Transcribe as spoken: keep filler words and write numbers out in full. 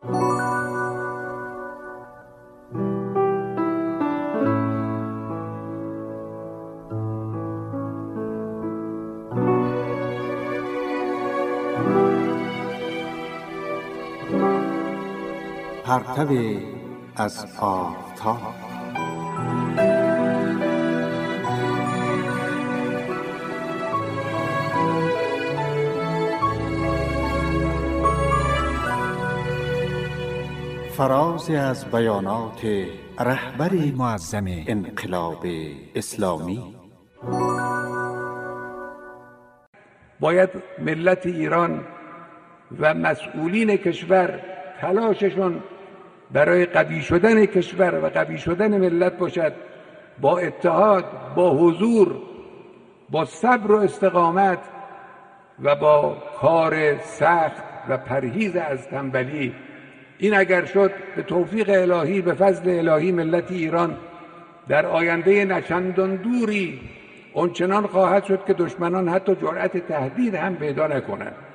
پرتو از آفتاب. فرازی از بیانات رهبر معظم انقلاب اسلامی. باید ملت ایران و مسئولین کشور تلاششون برای قوی شدن کشور و قوی شدن ملت باشد، با اتحاد، با حضور، با صبر و استقامت و با کار سخت و پرهیز از تنبلی. این اگر شد به توفیق الهی، به فضل الهی، ملت ایران در آینده نچندان دوری اونچنان خواهد شد که دشمنان حتی جرأت تهدید هم پیدا نکنند.